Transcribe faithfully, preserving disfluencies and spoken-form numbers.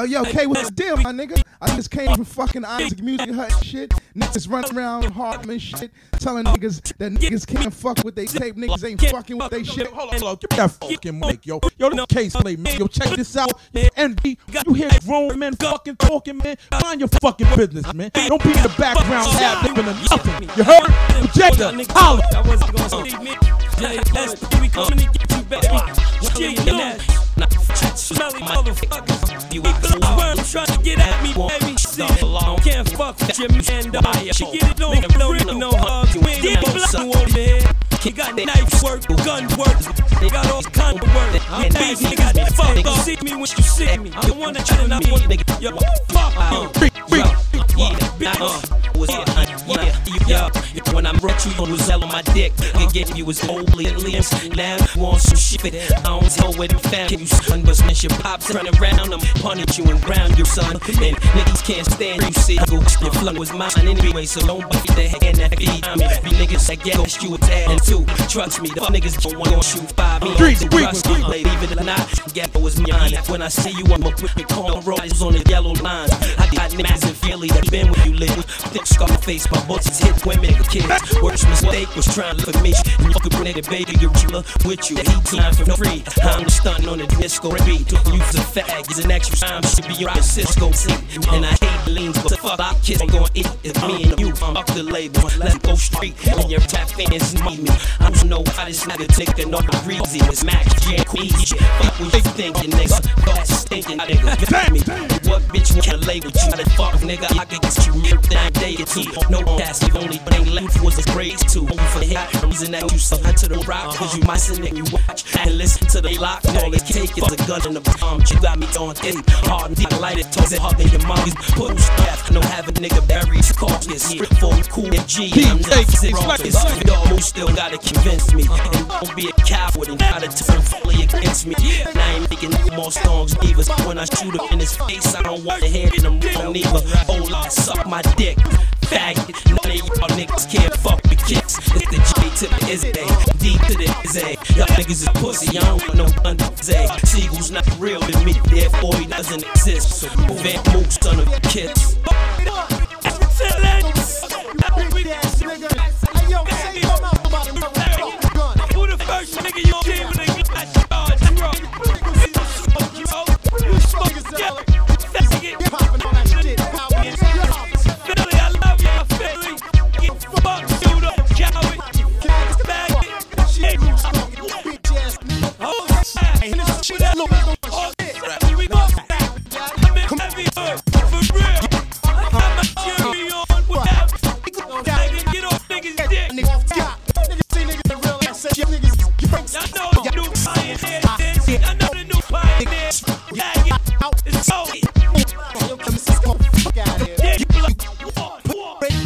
yo, K, what's the deal, my nigga? I just came from fucking Isaac Music Hut and shit. Niggas running around Hartman shit, telling niggas that niggas can't fuck with they tape. Niggas ain't fucking with they shit. Hold on, hold on. Give me that fucking mic, yo. Yo, this case play, man. Yo, check this out. N B, you hear grown men fucking talking, man? Mind your fucking business, man. Don't be in the background lab living in nothing. You heard? Jada, holla. I wasn't gonna see me. Let's we coming to get you, baby. Shit, you know. Smelly motherfuckers. You I'm trying to get at me, baby. See, can't fuck with your man, dog. She get it on, no ring, no hugs. Deep blood on me. He got knife work, gun work. They got all kind of work. I'm busy, they got fucked up. See me when you see me. I'm the one that trying to be. Yo, fuck you. Yeah, uh, was it, yeah, yeah. When I'm broke, you was hell on my dick. Again, you was old limbs. Now you want some shit. I don't know where the fam can you son, but when your pops turn around, I'm punish you and ground your son. And niggas can't stand you. See, go your flung was mine anyway, so don't bite the hand that feed me. Be niggas that get you a dad and two. Trust me, the niggas don't want to shoot five. Me, trust me, leave it or not. Ghetto was mine. When I see you, I'ma put the cornrows on the yellow lines. I got niggas in Philly that been where you live. Thick scar face, my bullets hit women and kids. Worst mistake was trying to look at me. And you could bring it, baby, you're with you. He time for no free. I'm the stunt on the disco beat. You the fag is an extra time. Should be your Cisco seat. And I hate leans, but fuck, our kids ain't gonna eat. It's me and you, I'm up the label. Let's go straight. And your tap fans need me. I don't know how this nigga taking off the breezy. It's Max J. Queen. Fuck what you thinking, nigga. Fuck stinking, nigga. Get me. What bitch wanna lay with you? How the fuck, nigga? I can get you ripped that day or two. No gas, the only thing left was his braids too. Only for the hit, the reason that you suck to the rock. Cause you my sin and you watch and listen to the lock. All they take is a gun and a bomb. You got me on eight. Hard and deep, light it, toss it hard than your mom's. Put them staff, no have a nigga buried. Carcass, for cool G. I'm not sick, raucous. Y'all still gotta convince me. And don't be a coward and try to turn fully against me. And I ain't making no more songs, either. When I shoot him in his face, I don't want to hear it, I'm wrong either. Oh, I suck my dick. Faggot, none of y'all niggas can't fuck with kicks. It's the J to the is A, D to the is A. Y'all niggas is pussy, I don't want no under Z. Seagull's not real to me, therefore he doesn't exist. So Van Mook, son of a kiss. Who the first nigga you came with a glass charge? You smoke, yeah. I know the new pioneer. I know the new pioneer.